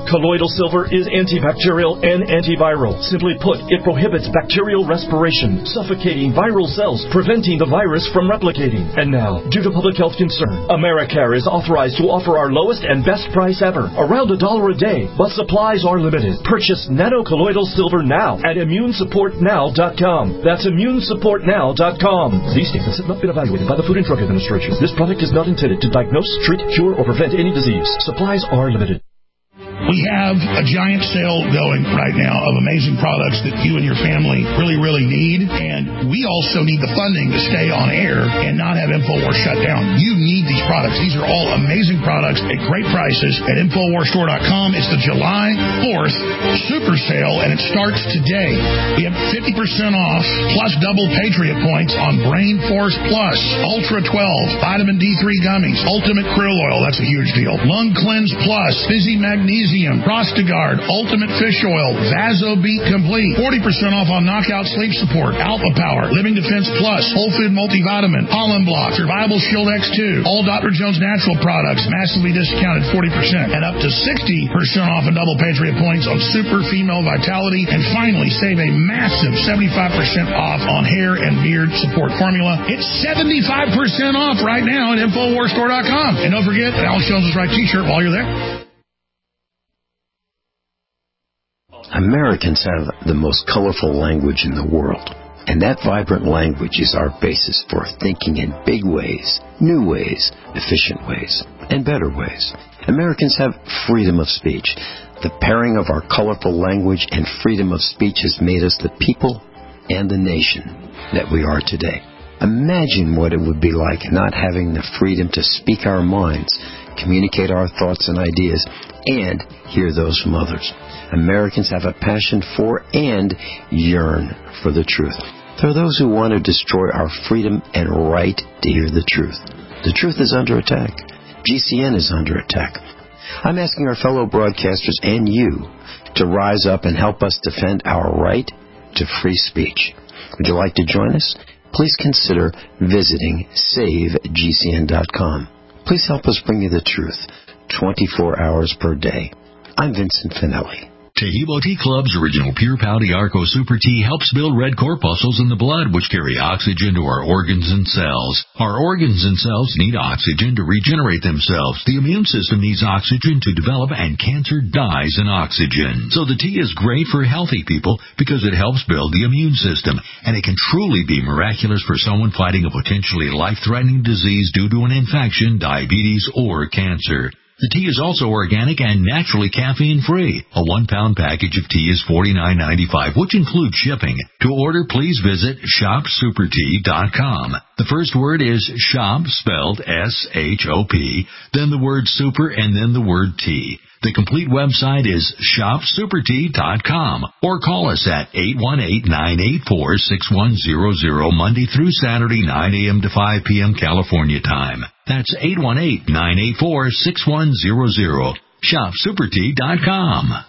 Colloidal silver is antibacterial and antiviral. Simply put, it prohibits bacterial respiration, suffocating viral cells, preventing the virus from replicating. And now, due to public health concern, Americare is authorized to offer our lowest and best price ever, around a dollar a day, but supplies are limited. Purchase nanocolloidal silver now at immune support now dot com. That's immune support now dot com. These statements have not been evaluated by the Food and Drug Administration. This product is not intended to diagnose, treat, cure, or prevent any disease. Supplies are limited. We have a giant sale going right now of amazing products that you and your family really, really need. And we also need the funding to stay on air and not have InfoWars shut down. You need these products. These are all amazing products at great prices at Infowars Store dot com. It's the July fourth super sale, and it starts today. We have fifty percent off plus double Patriot points on Brain Force Plus, Ultra twelve, Vitamin D three gummies, Ultimate Krill Oil, that's a huge deal, Lung Cleanse Plus, Fizzy Magnesium, Prostagard, Ultimate Fish Oil, VasoBeat Complete, forty percent off on Knockout Sleep Support, Alpha Power, Living Defense Plus, Whole Food Multivitamin, Pollen Block, Survival Shield X two, all Doctor Jones natural products, massively discounted forty percent, and up to sixty percent off and double Patriot points on Super Female Vitality, and finally save a massive seventy-five percent off on hair and beard support formula. It's seventy-five percent off right now at Infowars Store dot com. And don't forget an Alex Jones is Right t-shirt while you're there. Americans have the most colorful language in the world, and that vibrant language is our basis for thinking in big ways, new ways, efficient ways, and better ways. Americans have freedom of speech. The pairing of our colorful language and freedom of speech has made us the people and the nation that we are today. Imagine what it would be like not having the freedom to speak our minds, communicate our thoughts and ideas, and hear those from others. Americans have a passion for and yearn for the truth. There are those who want to destroy our freedom and right to hear the truth. The truth is under attack. G C N is under attack. I'm asking our fellow broadcasters and you to rise up and help us defend our right to free speech. Would you like to join us? Please consider visiting save G C N dot com. Please help us bring you the truth twenty-four hours per day. I'm Vincent Finelli. Tehebo Tea Club's original Pure Pouty Arco Super Tea helps build red corpuscles in the blood, which carry oxygen to our organs and cells. Our organs and cells need oxygen to regenerate themselves. The immune system needs oxygen to develop, and cancer dies in oxygen. So the tea is great for healthy people because it helps build the immune system, and it can truly be miraculous for someone fighting a potentially life-threatening disease due to an infection, diabetes, or cancer. The tea is also organic and naturally caffeine-free. A one-pound package of tea is forty-nine ninety-five, which includes shipping. To order, please visit shop super tea dot com. The first word is shop, spelled S H O P, then the word super, and then the word tea. The complete website is shop super tea dot com, or call us at eight one eight, nine eight four, six one zero zero Monday through Saturday, nine a.m. to five p.m. California time. That's eight one eight, nine eight four, six one zero zero. shop super tea dot com.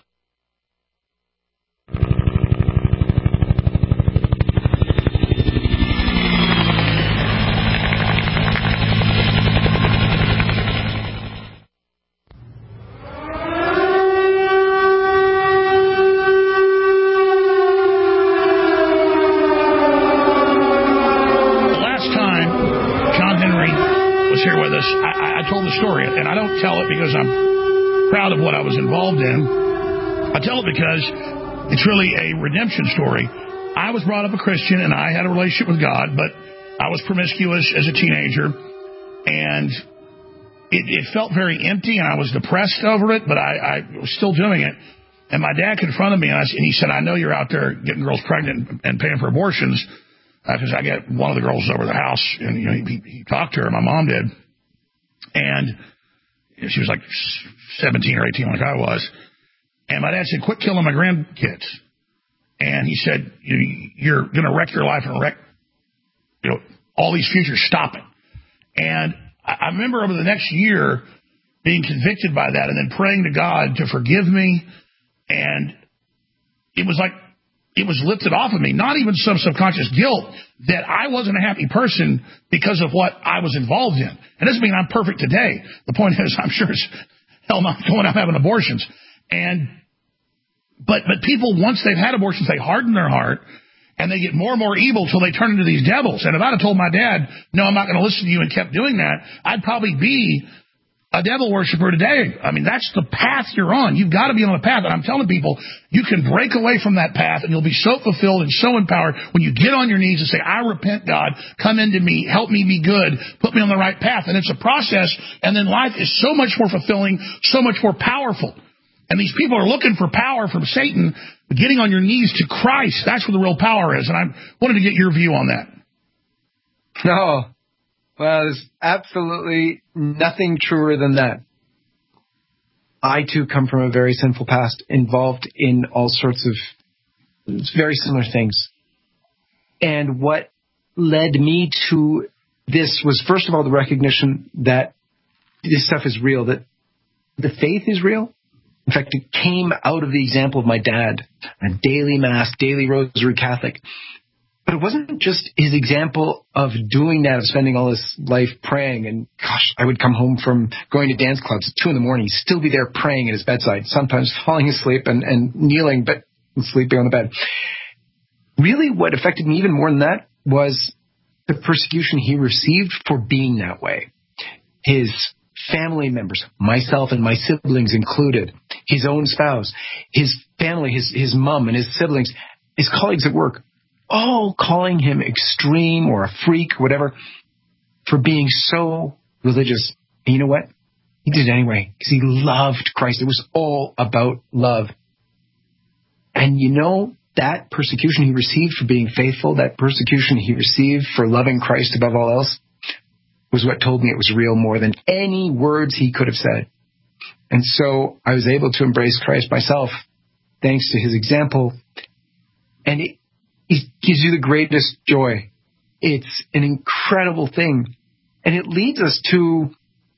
Story, and I don't tell it because I'm proud of what I was involved in. I tell it because it's really a redemption story. I was brought up a Christian, and I had a relationship with God, but I was promiscuous as a teenager, and it, it felt very empty, and I was depressed over it, but I, I was still doing it. And my dad confronted me, and, I, and he said, I know you're out there getting girls pregnant and paying for abortions, because uh, I got one of the girls over the house, and you know, he, he talked to her, my mom did. And she was like seventeen or eighteen, like I was. And my dad said, quit killing my grandkids. And he said, you're going to wreck your life and wreck, you know, all these futures. Stop it. And I remember over the next year being convicted by that and then praying to God to forgive me. And it was like, it was lifted off of me, not even some subconscious guilt that I wasn't a happy person because of what I was involved in. It doesn't mean I'm perfect today. The point is, I'm sure it's hell not going out having abortions. And but but people, once they've had abortions, they harden their heart, and they get more and more evil till they turn into these devils. And if I'd have told my dad, no, I'm not going to listen to you, and kept doing that, I'd probably be a devil worshiper today. I mean, that's the path you're on. You've got to be on a path. And I'm telling people, you can break away from that path, and you'll be so fulfilled and so empowered when you get on your knees and say, I repent, God. Come into me. Help me be good. Put me on the right path. And it's a process, and then life is so much more fulfilling, so much more powerful. And these people are looking for power from Satan, but getting on your knees to Christ, that's where the real power is. And I wanted to get your view on that. No. Well, there's absolutely nothing truer than that. I, too, come from a very sinful past, involved in all sorts of very similar things. And what led me to this was, first of all, the recognition that this stuff is real, that the faith is real. In fact, it came out of the example of my dad, a daily Mass, daily Rosary Catholic. But it wasn't just his example of doing that, of spending all his life praying. And gosh, I would come home from going to dance clubs at two in the morning, he'd still be there praying at his bedside, sometimes falling asleep and, and kneeling, but sleeping on the bed. Really, what affected me even more than that was the persecution he received for being that way. His family members, myself and my siblings included, his own spouse, his family, his, his mom and his siblings, his colleagues at work, all calling him extreme or a freak or whatever for being so religious. And you know what? He did it anyway because he loved Christ. It was all about love. And you know, that persecution he received for being faithful, that persecution he received for loving Christ above all else, was what told me it was real more than any words he could have said. And so I was able to embrace Christ myself thanks to his example. And it, it gives you the greatest joy. It's an incredible thing. And it leads us to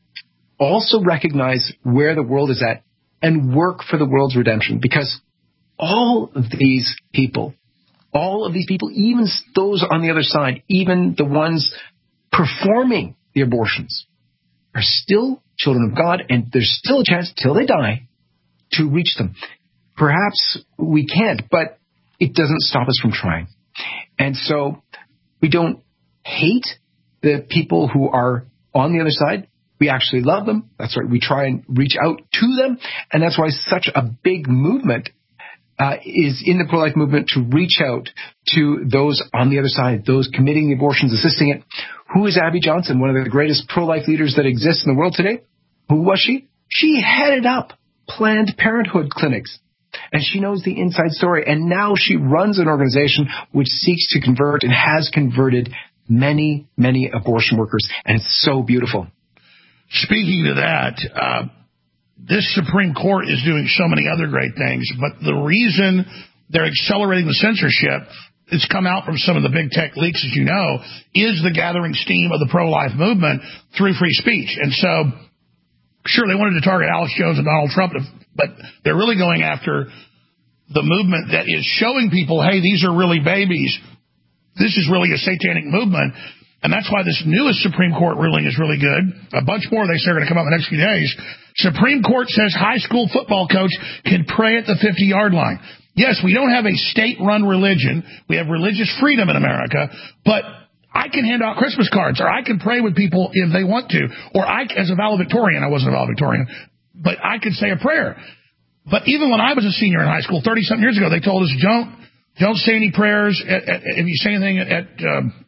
also recognize where the world is at and work for the world's redemption. Because all of these people, all of these people, even those on the other side, even the ones performing the abortions, are still children of God, and there's still a chance till they die to reach them. Perhaps we can't, but it doesn't stop us from trying. And so we don't hate the people who are on the other side. We actually love them. That's right. We try and reach out to them. And that's why such a big movement uh, is in the pro-life movement to reach out to those on the other side, those committing the abortions, assisting it. Who is Abby Johnson, one of the greatest pro-life leaders that exists in the world today? Who was she? She headed up Planned Parenthood clinics. And she knows the inside story. And now she runs an organization which seeks to convert and has converted many, many abortion workers. And it's so beautiful. Speaking to that, uh, this Supreme Court is doing so many other great things. But the reason they're accelerating the censorship, it's come out from some of the big tech leaks, as you know, is the gathering steam of the pro-life movement through free speech. And so, sure, they wanted to target Alex Jones and Donald Trump, but they're really going after the movement that is showing people, hey, these are really babies. This is really a satanic movement. And that's why this newest Supreme Court ruling is really good. A bunch more, they say, are going to come out in the next few days. Supreme Court says high school football coach can pray at the fifty-yard line. Yes, we don't have a state-run religion. We have religious freedom in America, but I can hand out Christmas cards, or I can pray with people if they want to, or I, as a valedictorian, I wasn't a valedictorian, but I could say a prayer. But even when I was a senior in high school, thirty-something years ago, they told us, don't don't say any prayers at, at, if you say anything at at, um,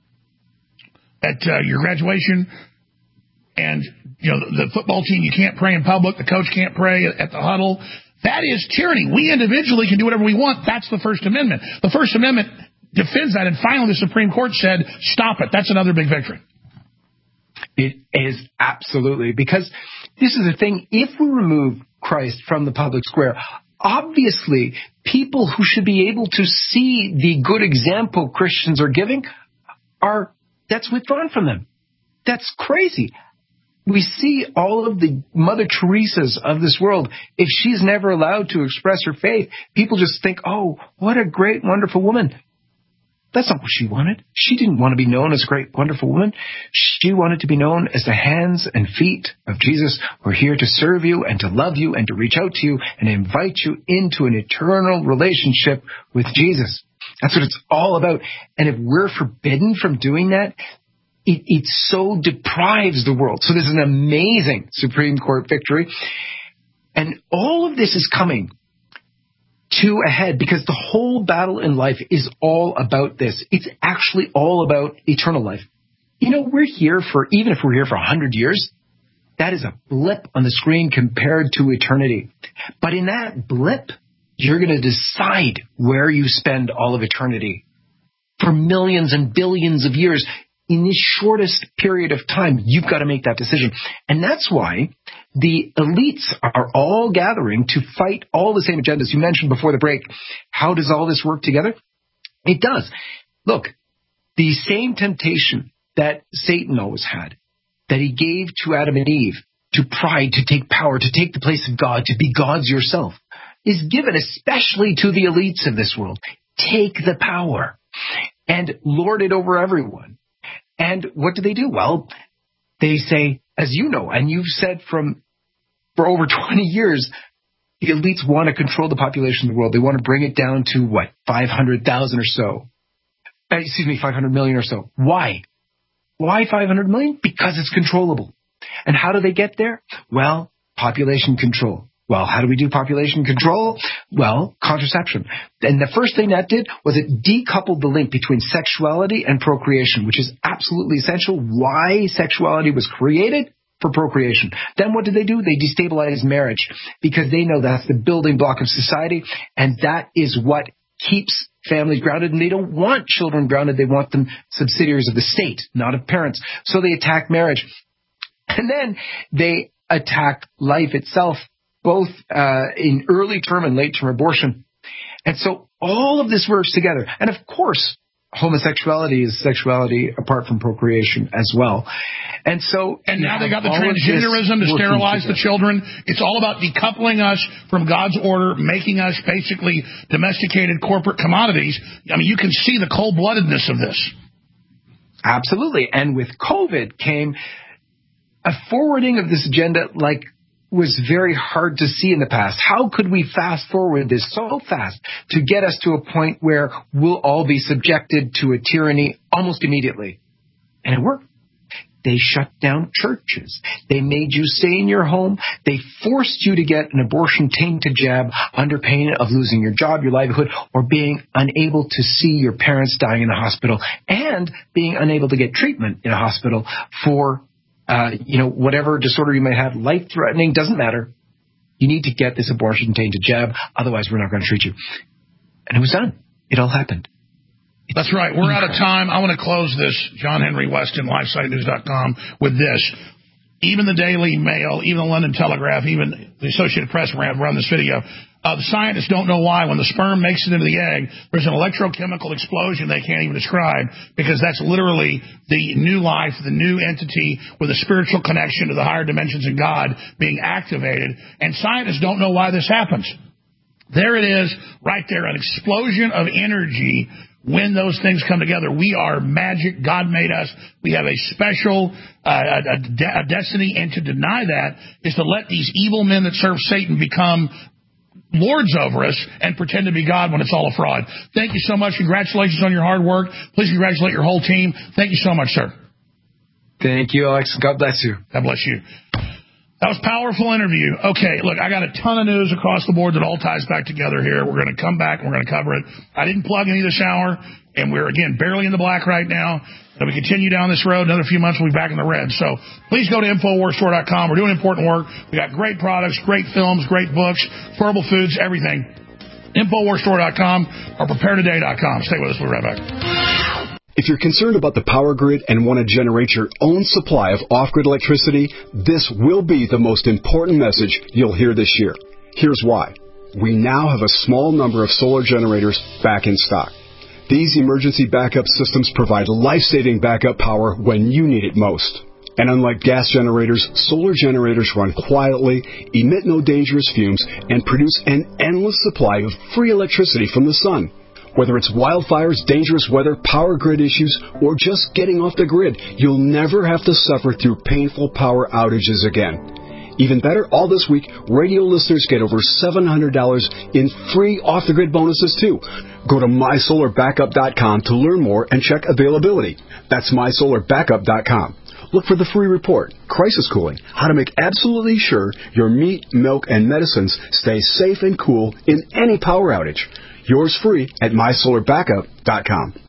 at uh, your graduation. And, you know, the, the football team, you can't pray in public. The coach can't pray at, at the huddle. That is tyranny. We individually can do whatever we want. That's the First Amendment. The First Amendment defends that, and finally the Supreme Court said, stop it. That's another big victory. It is absolutely, because this is the thing. If we remove Christ from the public square, obviously people who should be able to see the good example Christians are giving are, that's withdrawn from them. That's crazy. We see all of the Mother Teresas of this world. If she's never allowed to express her faith, people just think, oh, what a great, wonderful woman. That's not what she wanted. She didn't want to be known as a great, wonderful woman. She wanted to be known as the hands and feet of Jesus, who are here to serve you and to love you and to reach out to you and invite you into an eternal relationship with Jesus. That's what it's all about. And if we're forbidden from doing that, it, it so deprives the world. So this is an amazing Supreme Court victory. And all of this is coming to a head because the whole battle in life is all about this. It's actually all about eternal life. You know, we're here for, even if we're here for one hundred years, that is a blip on the screen compared to eternity. But in that blip, you're going to decide where you spend all of eternity. For millions and billions of years, in this shortest period of time, you've got to make that decision. And that's why the elites are all gathering to fight all the same agendas. You mentioned before the break, how does all this work together? It does. Look, the same temptation that Satan always had, that he gave to Adam and Eve, to pride, to take power, to take the place of God, to be gods yourself, is given especially to the elites of this world. Take the power and lord it over everyone. And what do they do? Well, they say, as you know, and you've said from for over twenty years, the elites want to control the population of the world. They want to bring it down to, what, five hundred thousand or so. Uh, excuse me, five hundred million or so. Why? Why five hundred million? Because it's controllable. And how do they get there? Well, population control. Well, how do we do population control? Well, contraception. And the first thing that did was it decoupled the link between sexuality and procreation, which is absolutely essential. Why sexuality was created? For procreation. Then what did they do? They destabilized marriage because they know that's the building block of society, and that is what keeps families grounded, and they don't want children grounded. They want them subsidiaries of the state, not of parents. So they attack marriage. And then they attack life itself, both uh, in early term and late term abortion. And so all of this works together. And of course, homosexuality is sexuality apart from procreation as well. And so, and now they got the transgenderism to sterilize the children. It's all about decoupling us from God's order, making us basically domesticated corporate commodities. I mean, you can see the cold-bloodedness of this. Absolutely. And with COVID came a forwarding of this agenda like was very hard to see in the past. How could we fast forward this so fast to get us to a point where we'll all be subjected to a tyranny almost immediately? And it worked. They shut down churches. They made you stay in your home. They forced you to get an abortion-tainted jab under pain of losing your job, your livelihood, or being unable to see your parents dying in a hospital, and being unable to get treatment in a hospital for Uh, you know, whatever disorder you may have, life-threatening, doesn't matter. You need to get this abortion-tainted jab, otherwise we're not going to treat you. And it was done. It all happened. It's That's right. We're incredible. Out of time. I want to close this, John Henry Weston, LifeSite News dot com, with this. Even the Daily Mail, even the London Telegraph, even the Associated Press ran, run this video. Uh, the scientists don't know why. When the sperm makes it into the egg, there's an electrochemical explosion they can't even describe, because that's literally the new life, the new entity with a spiritual connection to the higher dimensions of God being activated. And scientists don't know why this happens. There it is, right there, an explosion of energy. When those things come together, we are magic. God made us. We have a special uh, a, a destiny, and to deny that is to let these evil men that serve Satan become lords over us and pretend to be God when it's all a fraud. Thank you so much. Congratulations on your hard work. Please congratulate your whole team. Thank you so much, sir. Thank you, Alex. God bless you. God bless you. That was a powerful interview. Okay, look, I got a ton of news across the board that all ties back together here. We're going to come back and we're going to cover it. I didn't plug any this hour, and we're, again, barely in the black right now. And we continue down this road. Another few months, we'll be back in the red. So please go to Infowars Store dot com. We're doing important work. We got great products, great films, great books, affordable foods, everything. Infowars Store dot com or Prepare Today dot com. Stay with us. We'll be right back. If you're concerned about the power grid and want to generate your own supply of off-grid electricity, this will be the most important message you'll hear this year. Here's why. We now have a small number of solar generators back in stock. These emergency backup systems provide life-saving backup power when you need it most. And unlike gas generators, solar generators run quietly, emit no dangerous fumes, and produce an endless supply of free electricity from the sun. Whether it's wildfires, dangerous weather, power grid issues, or just getting off the grid, you'll never have to suffer through painful power outages again. Even better, all this week, radio listeners get over seven hundred dollars in free off-the-grid bonuses, too. Go to my solar backup dot com to learn more and check availability. That's my solar backup dot com. Look for the free report, Crisis Cooling, how to make absolutely sure your meat, milk, and medicines stay safe and cool in any power outage. Yours free at my solar backup dot com.